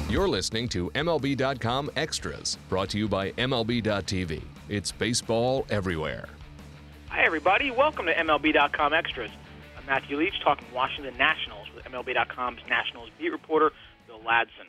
You're listening to MLB.com Extras, brought to you by MLB.tv. It's baseball everywhere. Hi, everybody. Welcome to MLB.com Extras. I'm Matthew Leach, talking Washington Nationals with MLB.com's Nationals beat reporter, Bill Ladson.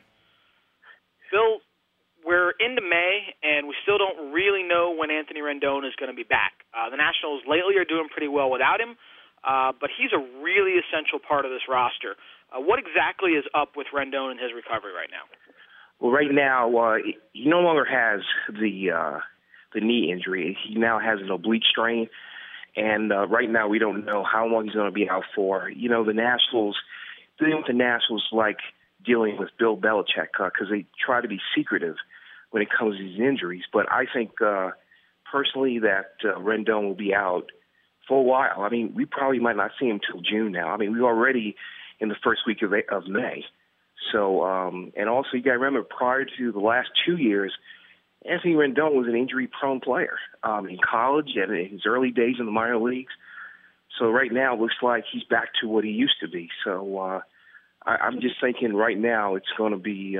Bill, we're into May, and we still don't really know when Anthony Rendon is going to be back. The Nationals lately are doing pretty well without him, but he's a really essential part of this roster. What exactly is up with Rendon and his recovery right now? Well, right now, he no longer has the knee injury. He now has an oblique strain, and right now we don't know how long he's going to be out for. You know, dealing with the Nationals like dealing with Bill Belichick because they try to be secretive when it comes to these injuries. But I think personally that Rendon will be out for a while. I mean, we probably might not see him till June now. I mean, we're already in the first week of May. So, and also you got to remember, prior to the last 2 years, Anthony Rendon was an injury-prone player in college and in his early days in the minor leagues. So right now it looks like he's back to what he used to be. So I'm just thinking right now it's going to be,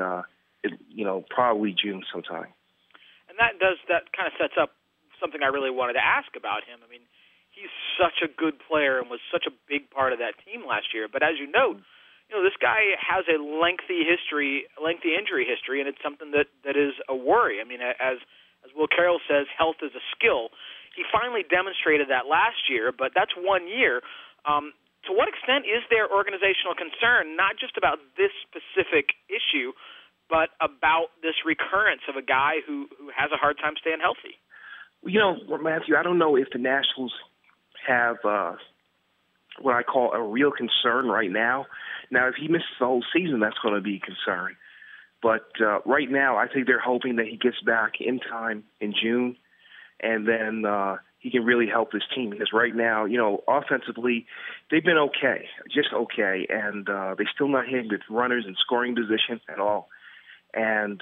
probably June sometime. And that kind of sets up something I really wanted to ask about him. I mean, he's such a good player and was such a big part of that team last year. But as you note, this guy has a lengthy injury history, and it's something that is a worry. I mean, as Will Carroll says, health is a skill. He finally demonstrated that last year, but that's 1 year. To what extent is there organizational concern, not just about this specific issue, but about this recurrence of a guy who has a hard time staying healthy? Well, Matthew, I don't know if the Nationals have what I call a real concern right now. Now, if he misses the whole season, that's going to be a concern. But right now, I think they're hoping that he gets back in time in June, and then he can really help this team. Because right now, offensively, they've been okay, just okay, and they're still not hitting with runners in scoring position at all. And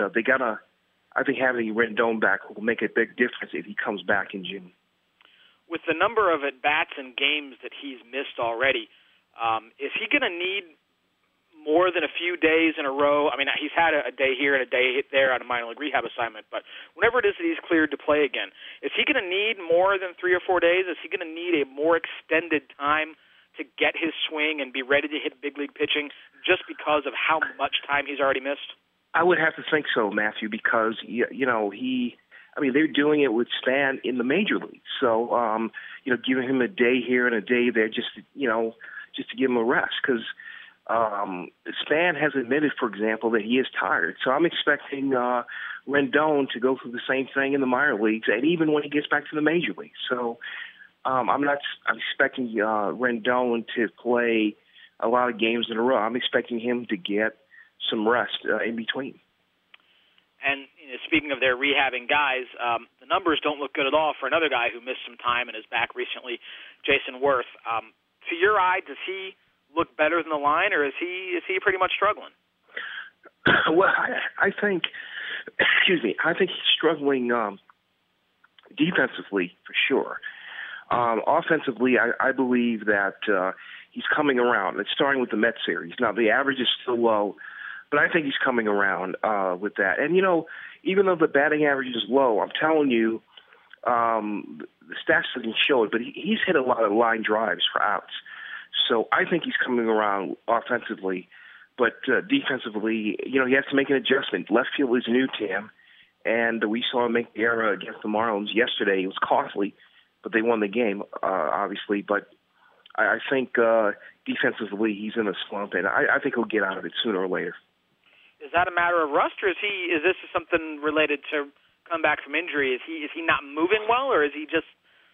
I think having Rendon back will make a big difference if he comes back in June. With the number of at-bats and games that he's missed already, is he going to need more than a few days in a row? I mean, he's had a day here and a day there on a minor league rehab assignment, but whenever it is that he's cleared to play again, is he going to need more than 3 or 4 days? Is he going to need a more extended time to get his swing and be ready to hit big league pitching just because of how much time he's already missed? I would have to think so, Matthew, because, they're doing it with Span in the major leagues. So, giving him a day here and a day there just to give him a rest. Because Span has admitted, for example, that he is tired. So I'm expecting Rendon to go through the same thing in the minor leagues, and even when he gets back to the major leagues. So I'm expecting Rendon to play a lot of games in a row. I'm expecting him to get some rest in between. And speaking of their rehabbing guys, the numbers don't look good at all for another guy who missed some time and is back recently, Jason Worth. To your eye, does he look better than the line, or is he pretty much struggling? Well, I think he's struggling defensively for sure. Offensively, I believe that he's coming around. It's starting with the Mets series. Now, the average is still low, but I think he's coming around with that. And, even though the batting average is low, I'm telling you, the stats doesn't show it, but he's hit a lot of line drives for outs. So I think he's coming around offensively. But defensively, he has to make an adjustment. Left field is new to him, and we saw him make the error against the Marlins yesterday. It was costly, but they won the game, obviously. But I think defensively he's in a slump, and I think he'll get out of it sooner or later. Is that a matter of rust, or is this something related to come back from injury? Is he not moving well, or is he just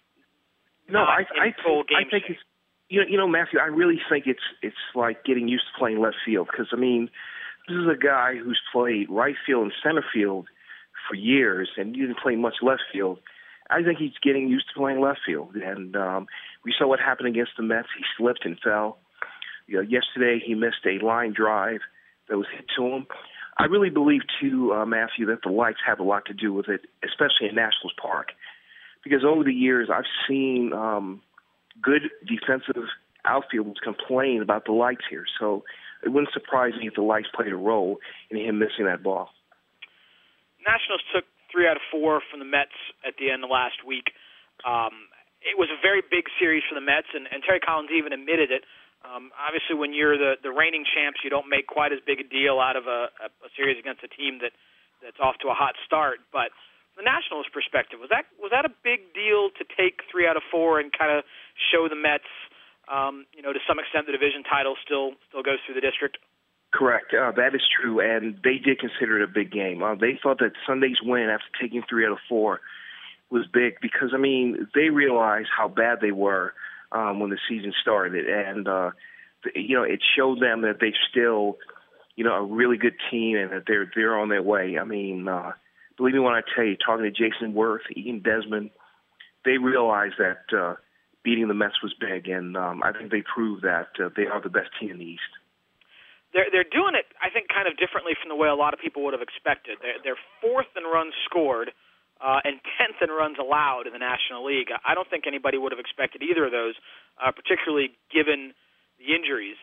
I think it's, Matthew, I really think it's like getting used to playing left field, because this is a guy who's played right field and center field for years, and you didn't play much left field. I think he's getting used to playing left field, and we saw what happened against the Mets. He slipped and fell. Yesterday he missed a line drive that was hit to him. I really believe, too, Matthew, that the lights have a lot to do with it, especially in Nationals Park, because over the years I've seen good defensive outfielders complain about the lights here. So it wouldn't surprise me if the lights played a role in him missing that ball. Nationals took 3 out of 4 from the Mets at the end of last week. It was a very big series for the Mets, and Terry Collins even admitted it. Obviously, when you're the reigning champs, you don't make quite as big a deal out of a series against a team that's off to a hot start. But from the Nationals' perspective, was that a big deal to take 3 out of 4 and kind of show the Mets, to some extent, the division title still goes through the district? Correct. That is true, and they did consider it a big game. They thought that Sunday's win after taking 3 out of 4 was big because, they realized how bad they were when the season started, and it showed them that they're still, a really good team and that they're on their way. Believe me when I tell you, talking to Jason Worth, Ian Desmond, they realized that beating the Mets was big, and I think they proved that they are the best team in the East. They're doing it, I think, kind of differently from the way a lot of people would have expected. They're 4th in runs scored and 10th in runs allowed in the National League. I don't think anybody would have expected either of those, particularly given the injuries.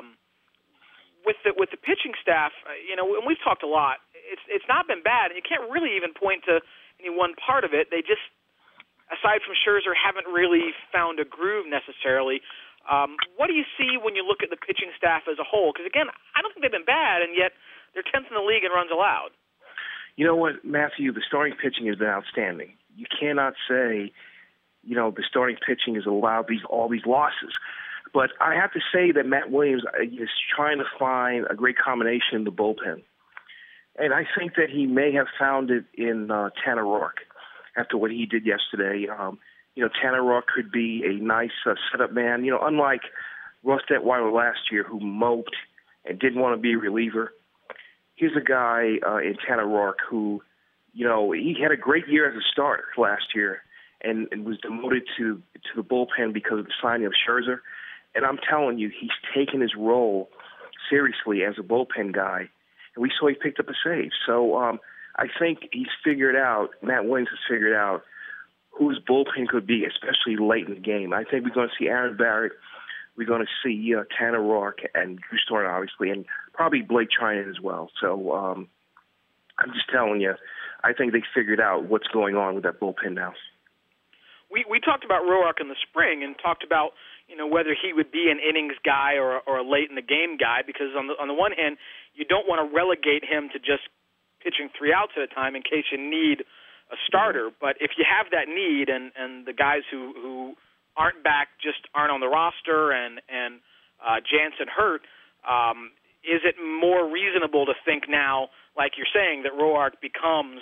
With the pitching staff, and we've talked a lot, it's not been bad, and you can't really even point to any one part of it. They just, aside from Scherzer, haven't really found a groove necessarily. What do you see when you look at the pitching staff as a whole? Because, again, I don't think they've been bad, and yet they're 10th in the league in runs allowed. You know what, Matthew, the starting pitching has been outstanding. You cannot say, the starting pitching has allowed all these losses. But I have to say that Matt Williams is trying to find a great combination in the bullpen. And I think that he may have found it in Tanner Roark after what he did yesterday. Tanner Roark could be a nice setup man. Unlike Russ Detweiler last year who moped and didn't want to be a reliever, here's a guy in Tanner Roark who, he had a great year as a starter last year and was demoted to the bullpen because of the signing of Scherzer. And I'm telling you, he's taken his role seriously as a bullpen guy. And we saw he picked up a save. So I think Matt Williams has figured out whose bullpen could be, especially late in the game. I think we're going to see Aaron Barrett. We're going to see Tanner Roark and Drew Storen, obviously, and probably Blake Trinan as well. So I'm just telling you, I think they figured out what's going on with that bullpen now. We talked about Roark in the spring and talked about whether he would be an innings guy or a late in the game guy, because on the one hand, you don't want to relegate him to just pitching 3 outs at a time in case you need a starter. But if you have that need and the guys who aren't back just aren't on the roster and Jansen hurt, is it more reasonable to think now, like you're saying, that Roark becomes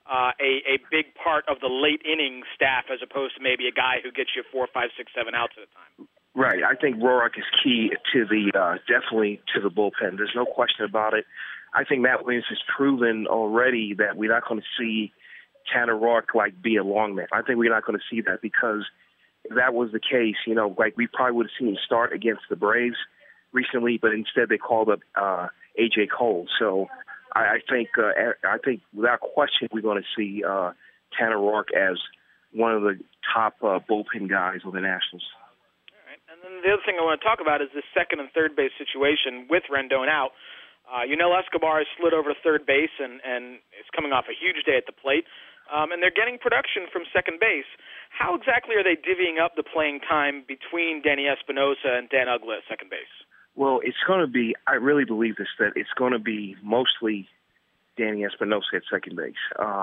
a big part of the late inning staff as opposed to maybe a guy who gets you 4, 5, 6, 7 outs at a time? Right. I think Roark is key to definitely to the bullpen. There's no question about it. I think Matt Williams has proven already that we're not going to see Tanner Roark be a long man. I think we're not going to see that, because if that was the case, we probably would have seen him start against the Braves recently, but instead they called up A.J. Cole. So I think without question we're going to see Tanner Roark as one of the top bullpen guys on the Nationals. All right. And then the other thing I want to talk about is the second and third base situation with Rendon out. Escobar has slid over to third base and is coming off a huge day at the plate. And they're getting production from second base. How exactly are they divvying up the playing time between Danny Espinosa and Dan Uggla at second base? Well, it's going to be, I really believe this, that it's going to be mostly Danny Espinosa at second base.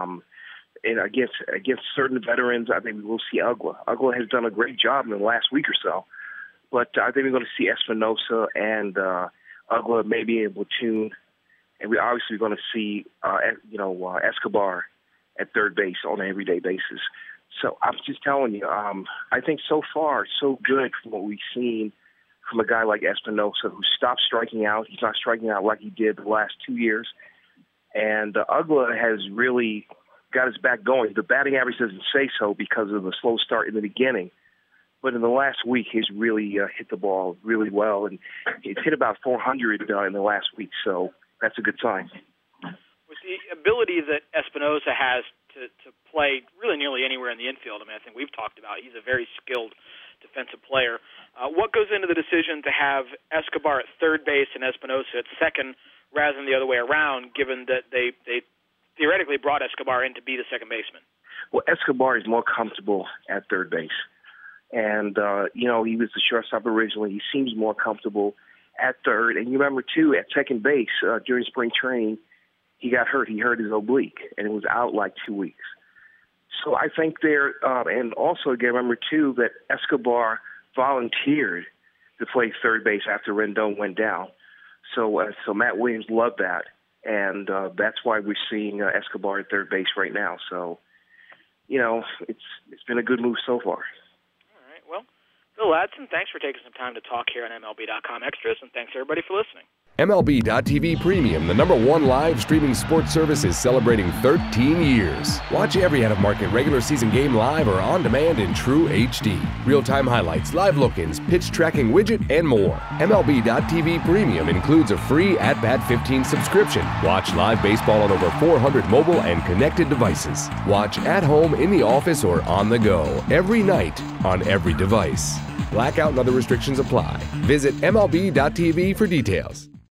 And against certain veterans, I think we will see Uggla. Uggla has done a great job in the last week or so. But I think we're going to see Espinosa and Uggla maybe in platoon. And we're obviously going to see, Escobar at third base on an everyday basis. So I'm just telling you, I think so far, so good from what we've seen from a guy like Espinosa, who stopped striking out. He's not striking out like he did the last 2 years. And Uggla has really got his back going. The batting average doesn't say so because of the slow start in the beginning. But in the last week, he's really hit the ball really well. And he's hit about 400 in the last week, so that's a good sign. With the ability that Espinosa has to play really nearly anywhere in the infield, I think we've talked about, he's a very skilled defensive player. What goes into the decision to have Escobar at third base and Espinosa at second rather than the other way around, given that they theoretically brought Escobar in to be the second baseman? Well, Escobar is more comfortable at third base. And, he was the shortstop originally. He seems more comfortable at third. And you remember, too, at second base during spring training, he got hurt. He hurt his oblique, and it was out like 2 weeks. So I think and also, again, remember, too, that Escobar volunteered to play third base after Rendon went down. So Matt Williams loved that, and that's why we're seeing Escobar at third base right now. So, it's been a good move so far. All right. Well, Phil Ladson, thanks for taking some time to talk here on MLB.com Extras, and thanks, everybody, for listening. MLB.tv Premium, the #1 live streaming sports service, is celebrating 13 years. Watch every out-of-market regular season game live or on demand in true HD. Real-time highlights, live look-ins, pitch tracking widget, and more. MLB.tv Premium includes a free At-Bat 15 subscription. Watch live baseball on over 400 mobile and connected devices. Watch at home, in the office, or on the go every night on every device. Blackout and other restrictions apply. Visit MLB.tv for details.